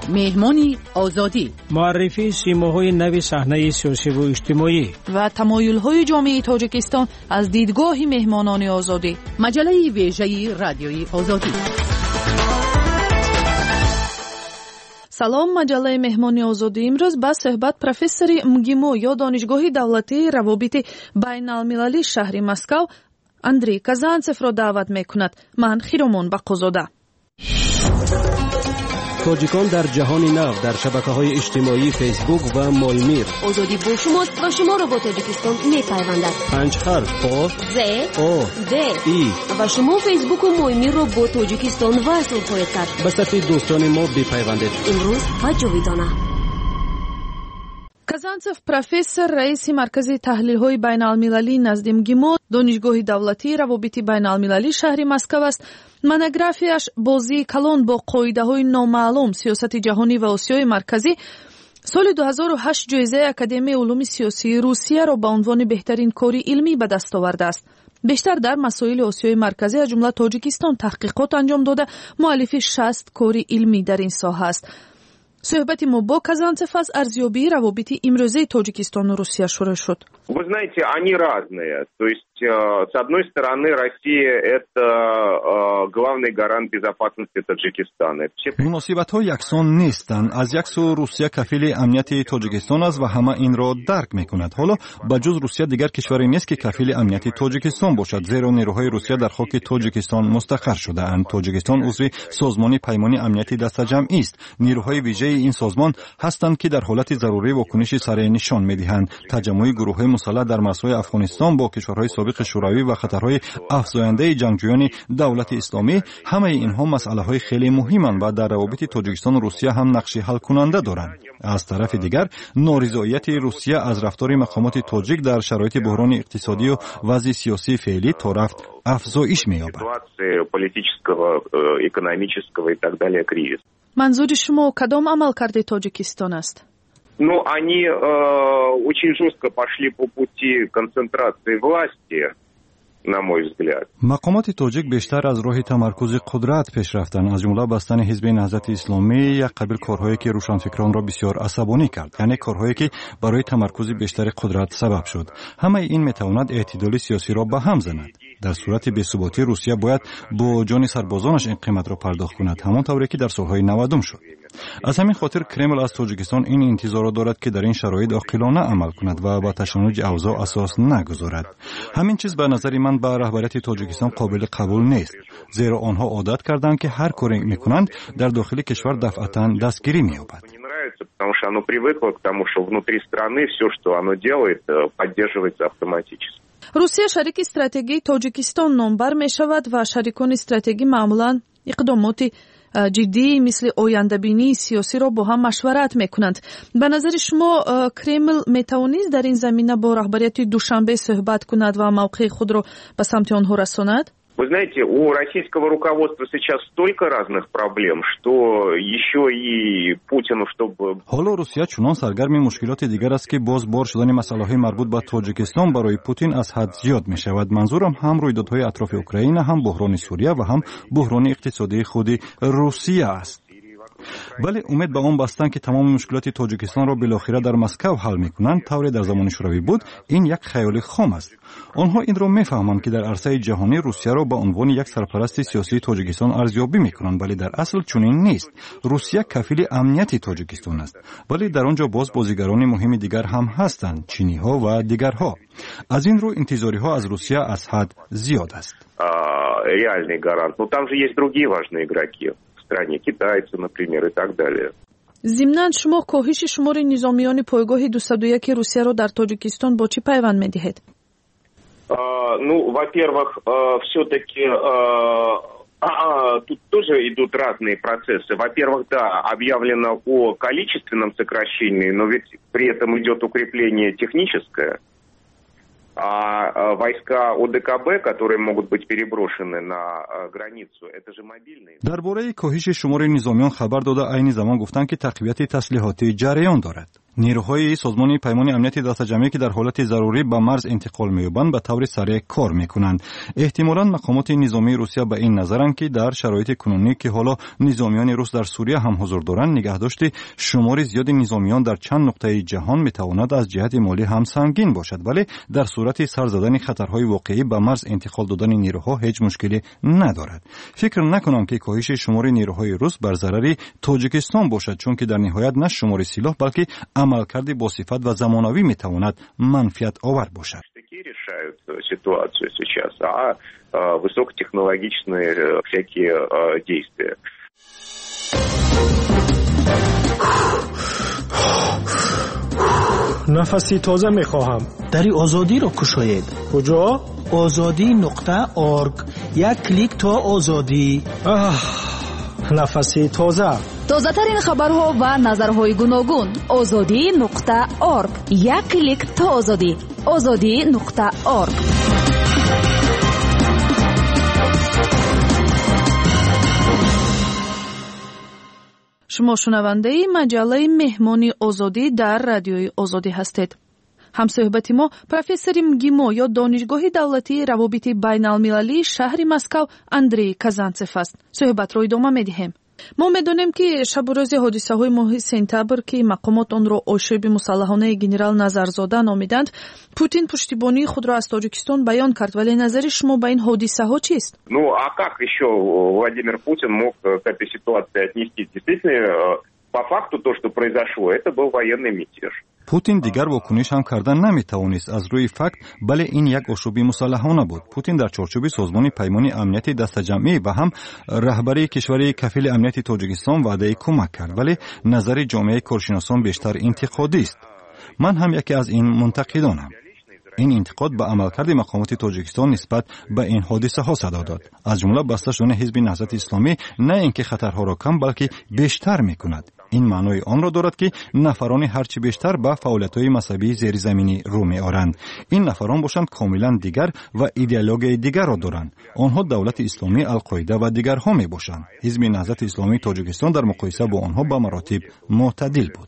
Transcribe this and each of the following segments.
مهمانی آزادی، معرفی سیماهای نوی صحنه سیاسی و اجتماعی و تمایل‌های جامعه تاجیکستان از دیدگاه مهمانان آزادی. مجله ویژه رادیوی آزادی. سلام، مجله مهمانی آزادی امروز با صحبت پروفسور مگیمو یا دانشگاه دولتی روابط بین‌المللی شهر مسکو اندری казанцев را دعوت می‌کند. من خیرمون بقوزاده. تاجیکان در جهان نو در شبکه‌های اجتماعی فیسبوک و مالمیر. آزادی با شماست و شما را با تاجیکستان می‌پیوندد. 5 حرف آ ز آ د ای و شما فیسبوک و مالمیر را با تاجیکستان وصل خواهید کرد. به صفحه دوستان ما بپیوندید. امروز و جاویدانه. казанцев профессор, раиси маркази таҳлилҳои байналмилалӣ назди МГИМО, донишгоҳи давлатии равобити байналмилалӣ шаҳри Москав аст. монографияш бозии калон бо қоидаҳои номаълум, сиёсати ҷаҳонӣ ва Осиёи марказӣ соли 2008 ҷоизаи Академияи улуми сиёсии Русияро ба унвони беҳтарин кори илмӣ ба даст овардааст. бештар дар масоили Осиёи марказӣ аз ҷумла Тоҷикистон таҳқиқот анҷом дода муаллифи 60 кори илмӣ дар ин соҳа аст. Суҳбати мо бо казанцев аз арзёбии равобити имрӯзаи Тоҷикистону Русия шурӯъ шуд. Вы знаете, они разные. То есть, с одной стороны, Россия – это главный гарант безопасности Таджикистана. муносибатҳо яксон нестанд. аз як сӯ Русия кафили амнияти Тоҷикистон аст ва ҳама инро дарк мекунад. ҳоло ба ҷуз Русия дигар кишваре нест ки кафили амнияти Тоҷикистон бошад, зеро нерӯҳои Русия дар хоки Тоҷикистон мустақар шудаанд. Тоҷикистон узви созмони паймони амнияти дастаҷамъист. нерӯҳои вижаи این سازمان هستند که در حالت ضروری واکنشی سریع نشان می‌دهند. تجمع گروه‌های مسلح در مرزهای افغانستان با کشورهای سابق شوروی و خطرهای افزاینده جنگجویان دولت اسلامی، همه اینها مسائل‌های خیلی مهمند و در روابط تاجیکستان و روسیه هم نقش حل کننده دارند. از طرف دیگر نارضایتی روسیه از رفتار مقامات تاجیک در شرایط بحران اقتصادی و وضع سیاسی فعلی تا رفت افزایش می‌یابد. منظور شما کدام عملکرد تاجیکستان است؟ Ну, они очень жестко пошли по пути концентрации власти, на мой взгляд. مقامات تاجیک بیشتر از راه تمرکز قدرت پیش رفتند، از جمله بستن حزب نهضت اسلامی، یک قبیل کارهایی که روشنفکران را بسیار عصبانی کرد، یعنی کارهایی که برای تمرکز بیشتر قدرت سبب شد. همه این میتواند اعتدال سیاسی را به هم زند. در صورت بی‌ثباتی روسیه باید با جان سربازانش این قیمت را پرداخت کند، همانطوری که در سالهای 90 شد. از همین خاطر کرمل از تاجیکستان این انتظار را دارد که در این شرایط عاقلانه عمل کند و با تشنج اوضاع اساس نگذارد. همین چیز به نظر من به رهبریت تاجیکستان قابل قبول نیست، زیرا آنها عادت کردند که هر کاری میکنند در داخل کشور دفعتاً دستگیری می‌یابد. Потому что оно привыкло к тому, что внутри страны все, что оно делает, поддерживается автоматически. روسیه شریک استراتژی تاجیکستان نامبر می شود و شریکان استراتژی معمولاً اقدامات جدی مثل آینده‌بینی سیاسی را با هم مشورت میکنند. به نظر شما کرمل میتوانست در این زمینه با رهبریت دوشنبه صحبت کند و موقع خود را به سمت آنها رساند؟ Вы знаете, у российского руководства сейчас столько разных проблем, что еще и Путину, чтобы... حالا روسیه چنان سرگرم مشکلات دیگر است که باز بار شدن مسائل‌های مربوط به تاجیکستان برای پوتین از حد زیاد می شود. منظورم هم رویدادهای اطراف اوکراین، هم بحران سوریه و هم بحران اقتصادی خود روسیه است. ولی امید به آن بستن که تمام مشکلات تاجیکستان را بالاخره در مسکو حل میکنند، طوری در زمان شوروی بود، این یک خیال خام است. آنها این را میفهمند که در عرصه جهانی روسیه را به عنوان یک سرپرست سیاسی تاجیکستان ارزیابی میکنند، ولی در اصل چنین نیست. روسیه کفیل امنیت تاجیکستان است، ولی در آنجا باز بازیگران مهم دیگر هم هستند، چینی ها و دیگرها. از این رو انتظاری ها از روسیه از حد زیاد است. Реальный гарант. Но там же есть другие важные игроки. стране, китайцы, например, и так далее. ضمناً شما کاهش شمار نظامیان پایگاه 201 روسیه را در تاجیکستان با چی پیوند می‌دهید؟ Ну, во-первых, все-таки тут тоже идут разные процессы. Во-первых, да, объявлено о количественном сокращении, но ведь при этом идет укрепление техническое. А войска ОДКБ, которые могут быть переброшены на границу, это же мобильные. درباره کاهش شمار نظامیان خبر داده عین زمان گفتند که تقویت تسلیحاتی جریان دارد. نیروهای سازمان پیمان امنیت دسته‌جمعی که در حالت ضروری به مرز انتقال می‌یابند به طور سریع کار می‌کنند. احتمالاً مقامات نظامی روسیه به این نظرند که در شرایط کنونی که حالا نظامیان روس در سوریه هم حضور دارند، نگهداشت شمار زیاد نظامیان در چند نقطه جهان می‌تواند از جهت مالی هم سنگین باشد، ولی در صورت سر زدن خطرهای واقعی به مرز انتقال دادن نیروها هیچ مشکلی ندارد. فکر نکنم که کاهش شمار نیروهای روس بر ضرر تاجیکستان باشد، چون که در نهایت نه شمار سلاح بلکه عملکرد با صفت و زمانوی میتواند منفعت آور باشد. решают ситуацию сейчас, а высокотехнологичные всякие действия. نفسی تازه میخواهم. در آزادی را گشایید. کجا؟ azadi.org. یک کلیک تا آزادی. نفسی تازه. تازه‌ترین خبرها و نظرهای گوناگون. azadi.org. یک کلیک تا آزادی. azadi.org. شما شنونده مجله مهمانی آزادی در رادیوی آزادی هستید. همصحبت ما پروفسور МГИМО یا دانشگاه دولتی روابط بین‌المللی شهر مسکو اندری казанцев است. صحبت را ادامه می‌دهیم. ما می‌دانیم که شب و روز حادثه‌های ماه سپتامبر که مقامات آن را آشوب مسلحانه گنرال نظرزاده نامیدند، پوتین پشتیبانی خود را از تاجیکستان بیان کرد، ولی نظر شما به این حادثه‌ها چیست؟ Ну, а как еще Владимир Путин мог к этой ситуации отнестись? Действительно, по факту то, что произошло, это был военный мятеж. پوتین دیگر واکنش هم کردن نمیتوانست از روی فکت، بله این یک آشوب مسلحانه بود. پوتین در چارچوب سازمان پیمان امنیت دسته‌جمعی و هم رهبری کشور کفیل امنیت تاجیکستان وعده کمک کرد، ولی نظر جامعه کارشناسان بیشتر انتقادی است. من هم یکی از این منتقدانم. این انتقاد به عملکرد مقامات تاجیکستان نسبت به این حادثه ها صدا داد. از جمله بسته شدن حزب نهضت اسلامی نه اینکه خطرها را کم بلکه بیشتر میکند. این معنای آن را دارد که نفران هرچی بیشتر به فعالیت‌های مذهبی زیرزمینی رو می‌آورند. این نفران باشند کاملا دیگر و ایدئولوژی دیگر را دارند. آنها دولت اسلامی، القاعده و دیگرها میباشند. حزب نهضت اسلامی تاجیکستان در مقایسه با آنها به مراتب معتدل بود.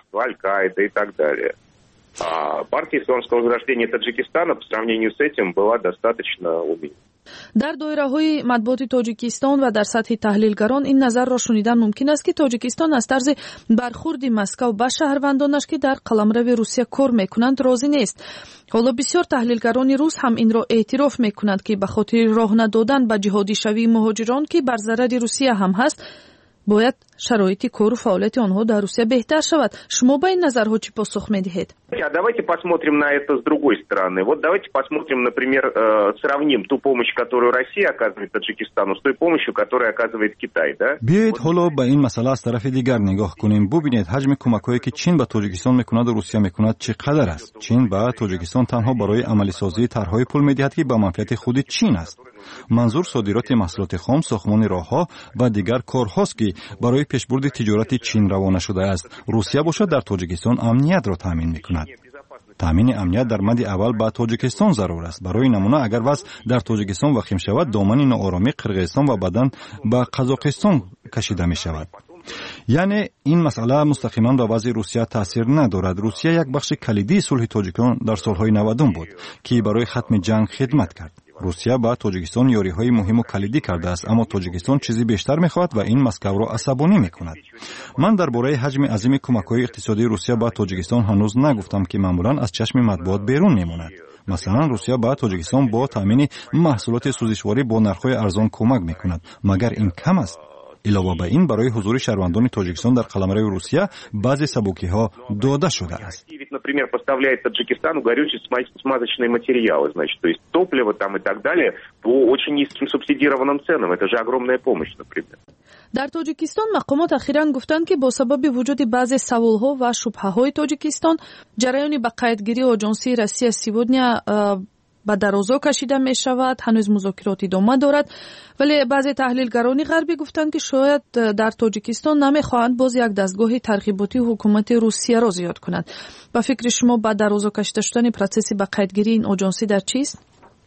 Партия исламского возрождения Таджикистана по сравнению с этим была достаточно умеренной. در دایره‌های مطبوعات تاجیکستان و در سطح تحلیلگران این نظر را شنیدن ممکن است که تاجیکستان از طرز برخورد مسکو با شهروندانش که در قلمرو روسیه کار میکنند راضی نیست. حالا بسیار تحلیلگران روس هم این را اعتراف میکنند که به خاطر راه ندادن به جهادی شوی مهاجران که بر ضرر روسیه هم هست، باید شرایط کار و فعالیت آنها در روسیه بهتر شود. شما با این نظرها چی پاسخ میدهید؟ Давайте посмотрим на это с другой стороны. Вот давайте посмотрим, например, сравним ту помощь, которую Россия оказывает Таджикистану, с той помощью, которую оказывает Китай, да? بیایید حالا به این مسئله از طرف دیگر نگاه کنیم. ببینید حجم کمک‌هایی که چین به تاجیکستان میکند و روسیه میکند چقدر است. چین به تاجیکستان تنها برای عملی سازی طرح‌های پول میدهد که به منفعت خود چین است. منظور صادرات محصولات خام، ساختمان راه‌ها و دیگر کارهاست که برای پیشبرد تجارت چین روانه شده است. روسیه باشد در تاجیکستان امنیت را تامین میکند. تامین امنیت در مد اول به تاجیکستان ضرور است. برای نمونه اگر وضع در تاجیکستان وخیم شود، دامن ناآرامی قرقیزستان و بعداً به قزاقستان کشیده می شود. یعنی این مسئله مستقیما به وضع روسیه تاثیر ندارد. روسیه یک بخش کلیدی صلح تاجیکستان در سالهای 90 بود که برای ختم جنگ خدمت کرد. روسیه با تاجیکستان یاری‌های مهم و کلیدی کرده است، اما تاجیکستان چیزی بیشتر می‌خواهد و این مسکو را عصبانی می‌کند. من درباره حجم عظیم کمک‌های اقتصادی روسیه با تاجیکستان هنوز نگفتم که معمولاً از چشم مطبوعات بیرون می‌ماند. مثلا روسیه با تاجیکستان با تامین محصولات سوزشواری با نرخ‌های ارزان کمک می‌کند. مگر این کم است؟ علاوه بر این برای حضور شهروندان تاجیکستان در قلمرو روسیه بعضی سبوکی‌ها داده شده است. Например, поставляет Таджикистану горюче-смазочные материалы, значит, то есть топливо там и так далее по очень низким субсидированным ценам. Это же огромная помощь, например. در تاجیکستان مقامات اخیراً گفتند که با سبب وجود بعضی سوالها و شبهه‌های تاجیکستان جریان به قیدگیری آژانسی روسیه سیودنیا به درازا کشیده می شود. هنوز مذاکرات ادامه دارد، ولی بعضی تحلیلگران غربی گفتند که شاید در تاجیکستان نمیخواهند باز یک دستگاه ترغیباتی حکومت روسیه را زیاد کنند. با فکر شما به درازا کشیده شدن پروسس به قیدگیری این آژانسی در چیست؟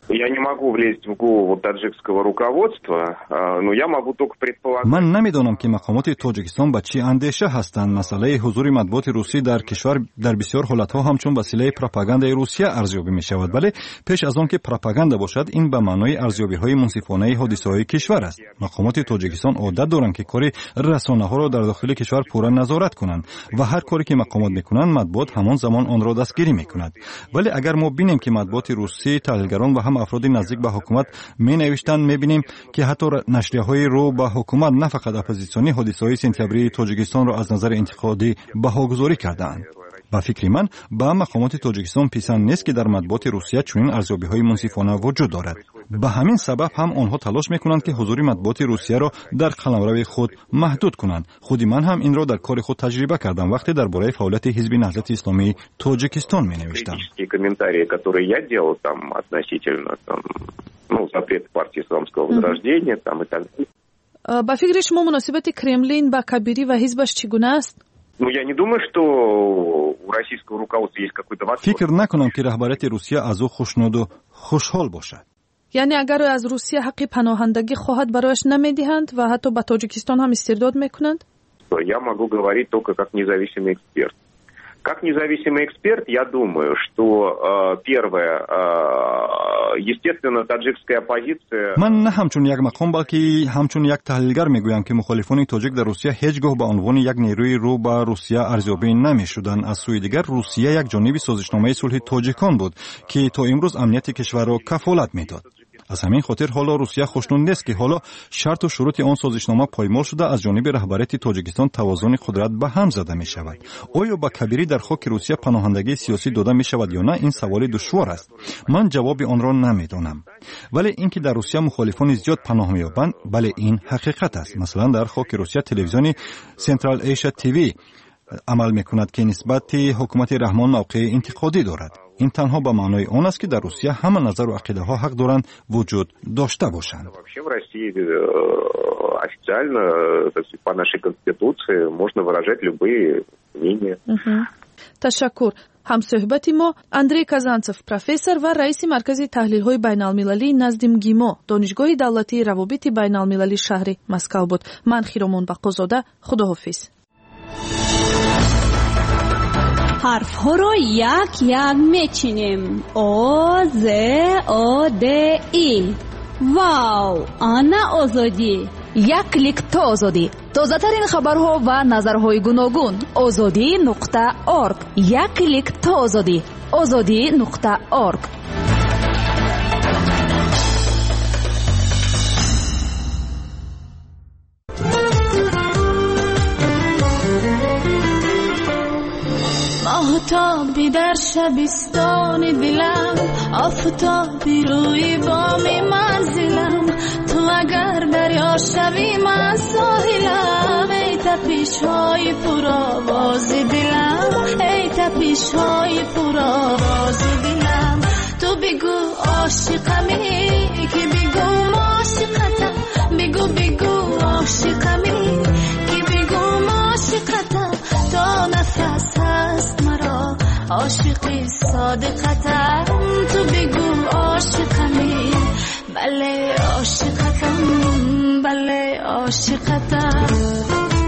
Я не могу влезть в голову таджикского руководства, но я могу только предполагать. من نمیدونم که مقامات تاجیکستان به چی اندیشه هستند. مسئله حضور مطبوعات روسی در کشور در بسیار حالتها همچون وسیله پروپاگاندای روسیه ارزیابی می شود، ولی پیش از آن که پروپاگاندا باشد این به معنای ارزیابی های منصفانه حادثه های کشور است. مقامات تاجیکستان عادت دارند که کار رسانه ها را در داخل کشور پورا نظارت کنند و هر کاری که مقامات میکنند مطبوعات همان زمان آن را دستگیری میکند. ولی اگر ما بینیم که مطبوعات روسی، تحلیلگران و هم افراد نزدیک به حکومت می نوشتند، می بینیم که حتی نشریه‌های رو به حکومت نه فقط اپوزیسیونی حادثه‌های سپتامبری تاجیکستان را از نظر انتقادی بهاگذاری کردند. با فکر من به مقامات تاجیکستان پسند نیست که در مطبوعات روسیه چنین ارزیابی‌های منصفانه وجود دارد. به همین سبب هم آنها تلاش می‌کنند که حضور مطبوعات روسیه را در قلمرو خود محدود کنند. خود من هم این را در کار خود تجربه کردم وقتی درباره فعالیت حزب نهضت اسلامی تاجیکستان می‌نوشتم. комментарии, которые я делал там относительно запрет партии исламского возрождения там и так далее. با فکر شما مناسبت کرملین با کبیری و حزبش چگونه است؟ Ну, я не думаю, что у российского руководства есть какой-то восторг. فکر نکنم که رهبریت روسیه از او خوشنود و خوشحال باشد. یعنی اگر از روسیه حق پناهندگی خواهد برایش نمیدهند و حتی به تاجیکستان هم استرداد میکنند؟ Я могу говорить только как независимый эксперт. Как независимый эксперт, я думаю, что первое, естественно, таджикская оппозиция... من نه همچون یک مقام بلکه همچون یک تحلیلگر میگویم که مخالفان تاجیک در روسیه هیچگاه به عنوان یک نیروی رو به روسیه ارزیابی نمیشدند. از سوی دیگر روسیه یک جانب سازشنامه صلح تاجیکان بود که تا امروز امنیت کشور را کفالت میداد. از همین خاطر حالا روسیه خوشنود نیست که حالا شرط و شروط آن سازشنامه پایمال شده از جانب رهبریت تاجیکستان توازن قدرت به هم زده می شود. آیا با کبیری در خاک روسیه پناهندگی سیاسی داده می شود یا نه؟ این سوال دشوار است. من جواب آن را نمیدانم. ولی اینکه در روسیه مخالفان زیاد پناه می‌یابند، بله این حقیقت است. مثلا در خاک روسیه تلویزیون سنترال ایشیا تیوی عمل می‌کند که نسبت حکومت رحمان موقع انتقادی دارد. این تنها به معنای آن است که در روسیه همه نظر و عقیده ها حق دارند وجود داشته باشند. Вообще в России официально, по нашей конституции, можно выражать любые мнения. تشکر. همصحبت ما اندری کازانتسوف پروفسور و رئیس مرکز تحلیل های بین المللی نزد مگیمو دانشگاه دولتی روابط بین المللی شهر مسکو بود. من خیرمان بقازاده، خداحافظ. حرف ها رو یک یک میچینیم. او ز او د ای. واو، آنا آزادی. یک کلیک تا آزادی. تازه‌ترین خبرها و نظرهای گوناگون. azadi.org. یک کلیک تا آزادی. azadi.org. آفتابی در شبستان دلم، آفتابی روی بام منزلم، تو اگر دریا شوی من ساحلم. ای تپش‌های پرآواز دلم، ای تپش‌های پرآواز دلم. تو بگو عاشقمی که بگو عاشقتم، بگو بگو عاشقمی که بگو عاشقتم. تا نفس هست مرا عاشقی صادقتم. تو بگو عاشقمی، بله عاشقتم، بله عاشقتم.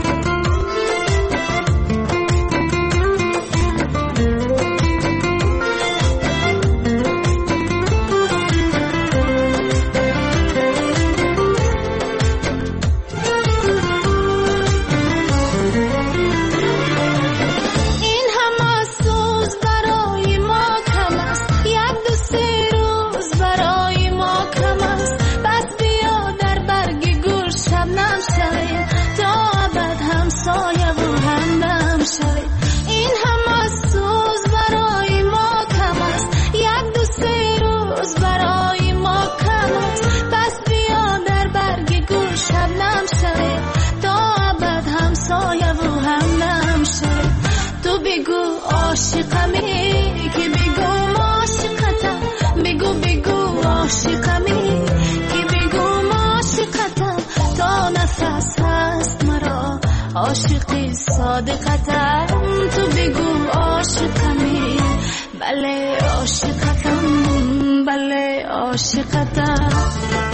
عاشقمی که بگو عاشقتم، بگو بگو عاشقمی که بگو عاشقتم. تا نفس هست مرا عاشقی صادقتم. تو بگو عاشقمی، بله عاشقتم، بله عاشقتم